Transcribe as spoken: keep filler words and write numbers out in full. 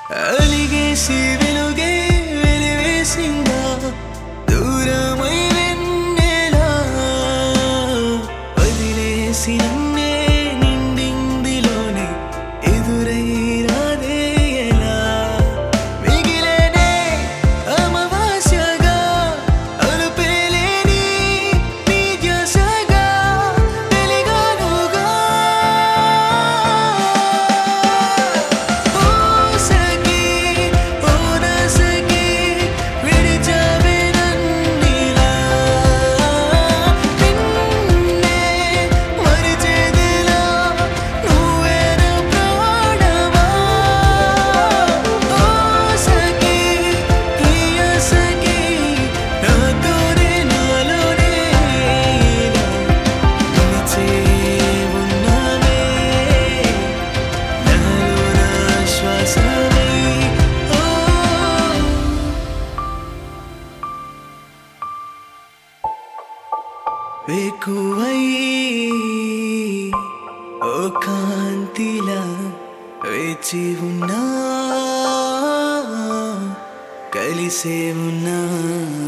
అలిగేసి వెలుగే వెలివేసిందా దూరమై వెన్నెలా వదిలేసి నన్నే నిండిందిలోనే ఎదురై రాదే ఎలా మిగిలేనే అమావాస్యగా అలుపేలేని నీ ధ్యాసగా వెలిగానుగా ఊసకి ఊనసకి విడిచావే నన్నిలా నిన్నే మరిచేదిలా నువ్వే నా ప్రాణమా ఊసకి ప్రియసకి నాతోనే నాలోనే ఇలా నిలిచే ఉన్నావే నాలో నా శ్వాసవై ఓ వేకువై ఓ కాంతిలా వేచి ఉన్నా కలిసే ఉన్నా